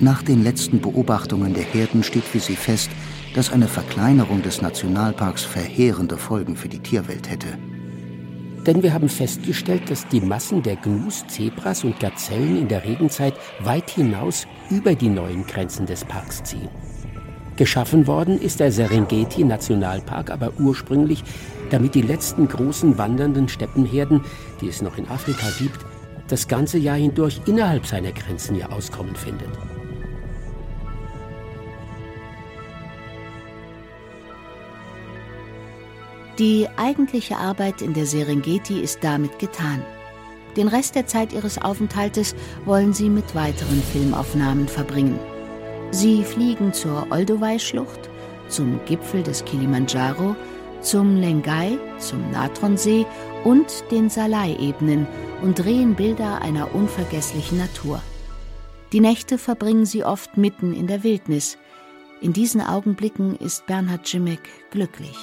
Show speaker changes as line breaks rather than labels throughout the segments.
Nach den letzten Beobachtungen der Herden steht für sie fest, dass eine Verkleinerung des Nationalparks verheerende Folgen für die Tierwelt hätte.
Denn wir haben festgestellt, dass die Massen der Gnus, Zebras und Gazellen in der Regenzeit weit hinaus über die neuen Grenzen des Parks ziehen. Geschaffen worden ist der Serengeti-Nationalpark aber ursprünglich, damit die letzten großen wandernden Steppenherden, die es noch in Afrika gibt, das ganze Jahr hindurch innerhalb seiner Grenzen ihr Auskommen findet.
Die eigentliche Arbeit in der Serengeti ist damit getan. Den Rest der Zeit ihres Aufenthaltes wollen sie mit weiteren Filmaufnahmen verbringen. Sie fliegen zur Olduvai-Schlucht, zum Gipfel des Kilimandscharo, zum Lengai, zum Natronsee und den Salai-Ebenen und drehen Bilder einer unvergesslichen Natur. Die Nächte verbringen sie oft mitten in der Wildnis. In diesen Augenblicken ist Bernhard Grzimek glücklich.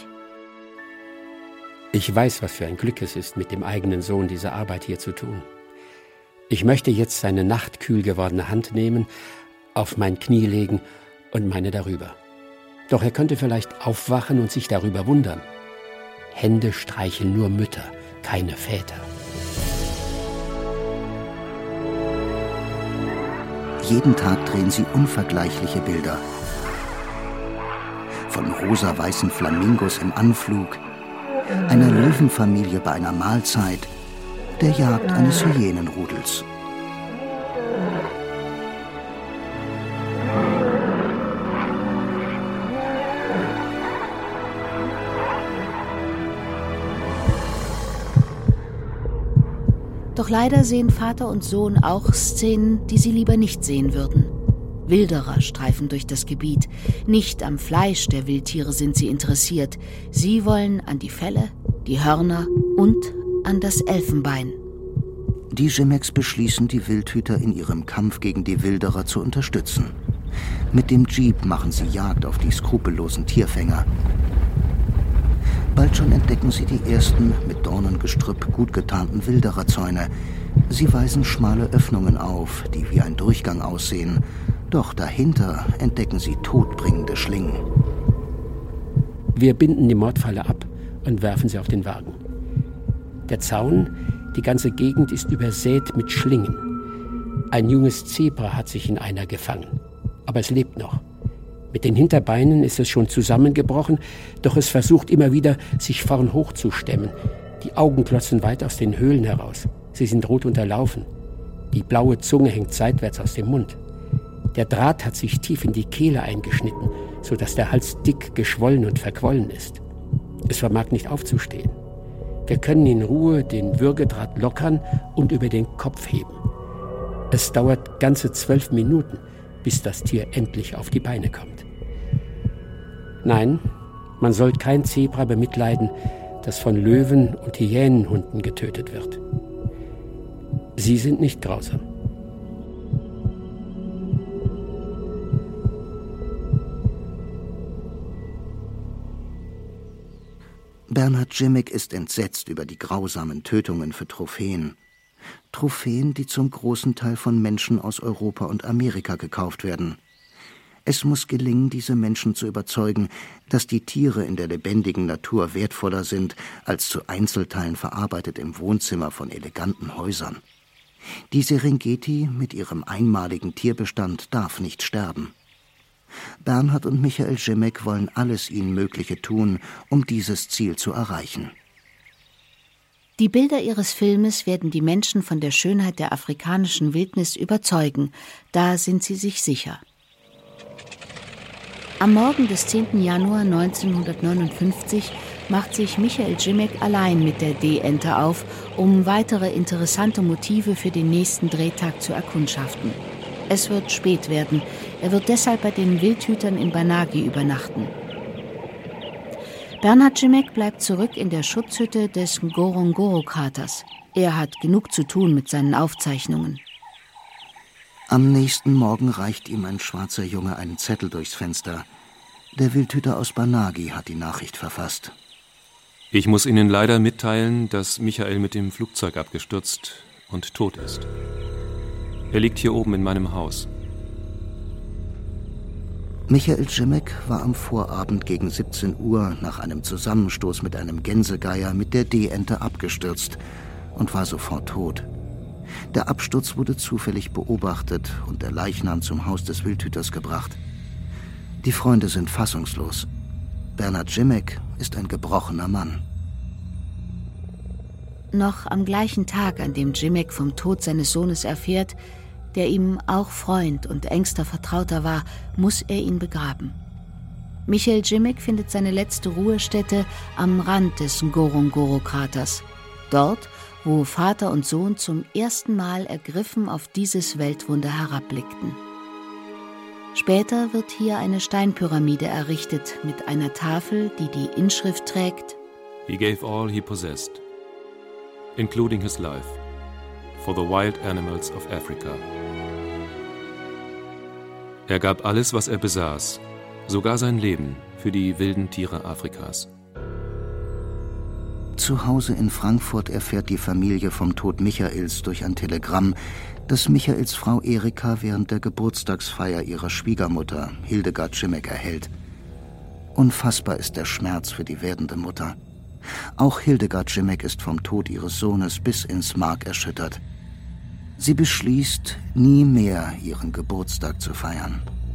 Ich weiß, was für ein Glück es ist, mit dem eigenen Sohn diese Arbeit hier zu tun. Ich möchte jetzt seine nachtkühl gewordene Hand nehmen, auf mein Knie legen und meine darüber. Doch er könnte vielleicht aufwachen und sich darüber wundern. Hände streicheln nur Mütter, keine Väter.
Jeden Tag drehen sie unvergleichliche Bilder. Von rosa-weißen Flamingos im Anflug, einer Löwenfamilie bei einer Mahlzeit, der Jagd eines Hyänenrudels.
Doch leider sehen Vater und Sohn auch Szenen, die sie lieber nicht sehen würden. Wilderer streifen durch das Gebiet. Nicht am Fleisch der Wildtiere sind sie interessiert. Sie wollen an die Felle, die Hörner und an das Elfenbein.
Die Grzimeks beschließen, die Wildhüter in ihrem Kampf gegen die Wilderer zu unterstützen. Mit dem Jeep machen sie Jagd auf die skrupellosen Tierfänger. Bald schon entdecken sie die ersten, mit Dornengestrüpp gut getarnten Wildererzäune. Sie weisen schmale Öffnungen auf, die wie ein Durchgang aussehen. Doch dahinter entdecken sie todbringende Schlingen.
Wir binden die Mordfalle ab und werfen sie auf den Wagen. Der Zaun, die ganze Gegend ist übersät mit Schlingen. Ein junges Zebra hat sich in einer gefangen, aber es lebt noch. Mit den Hinterbeinen ist es schon zusammengebrochen, doch es versucht immer wieder, sich vorn hochzustemmen. Die Augen glotzen weit aus den Höhlen heraus. Sie sind rot unterlaufen. Die blaue Zunge hängt seitwärts aus dem Mund. Der Draht hat sich tief in die Kehle eingeschnitten, sodass der Hals dick geschwollen und verquollen ist. Es vermag nicht aufzustehen. Wir können in Ruhe den Würgedraht lockern und über den Kopf heben. Es dauert ganze 12 Minuten, bis das Tier endlich auf die Beine kommt. Nein, man soll kein Zebra bemitleiden, das von Löwen und Hyänenhunden getötet wird. Sie sind nicht grausam.
Bernhard Grzimek ist entsetzt über die grausamen Tötungen für Trophäen. Trophäen, die zum großen Teil von Menschen aus Europa und Amerika gekauft werden. Es muss gelingen, diese Menschen zu überzeugen, dass die Tiere in der lebendigen Natur wertvoller sind, als zu Einzelteilen verarbeitet im Wohnzimmer von eleganten Häusern. Die Serengeti mit ihrem einmaligen Tierbestand darf nicht sterben. Bernhard und Michael Grzimek wollen alles ihnen Mögliche tun, um dieses Ziel zu erreichen.
Die Bilder ihres Filmes werden die Menschen von der Schönheit der afrikanischen Wildnis überzeugen. Da sind sie sich sicher. Am Morgen des 10. Januar 1959 macht sich Michael Grzimek allein mit der D-Ente auf, um weitere interessante Motive für den nächsten Drehtag zu erkundschaften. Es wird spät werden. Er wird deshalb bei den Wildhütern in Banagi übernachten. Bernhard Grzimek bleibt zurück in der Schutzhütte des Ngorongoro-Kraters. Er hat genug zu tun mit seinen Aufzeichnungen.
Am nächsten Morgen reicht ihm ein schwarzer Junge einen Zettel durchs Fenster. Der Wildhüter aus Banagi hat die Nachricht verfasst.
Ich muss Ihnen leider mitteilen, dass Michael mit dem Flugzeug abgestürzt und tot ist. Er liegt hier oben in meinem Haus.
Michael Jimek war am Vorabend gegen 17 Uhr nach einem Zusammenstoß mit einem Gänsegeier mit der D-Ente abgestürzt und war sofort tot. Der Absturz wurde zufällig beobachtet und der Leichnam zum Haus des Wildhüters gebracht. Die Freunde sind fassungslos. Bernhard Jimek ist ein gebrochener Mann.
Noch am gleichen Tag, an dem Jimek vom Tod seines Sohnes erfährt, der ihm auch Freund und engster Vertrauter war, muss er ihn begraben. Michael Jimek findet seine letzte Ruhestätte am Rand des Ngorongoro-Kraters. Dort, wo Vater und Sohn zum ersten Mal ergriffen auf dieses Weltwunder herabblickten. Später wird hier eine Steinpyramide errichtet mit einer Tafel, die die Inschrift trägt:
He gave all he possessed, including his life, for the wild animals of Africa. Er gab alles, was er besaß, sogar sein Leben, für die wilden Tiere Afrikas.
Zu Hause in Frankfurt erfährt die Familie vom Tod Michaels durch ein Telegramm, das Michaels Frau Erika während der Geburtstagsfeier ihrer Schwiegermutter, Hildegard Jimek, erhält. Unfassbar ist der Schmerz für die werdende Mutter. Auch Hildegard Jimek ist vom Tod ihres Sohnes bis ins Mark erschüttert. Sie beschließt, nie mehr ihren Geburtstag zu feiern.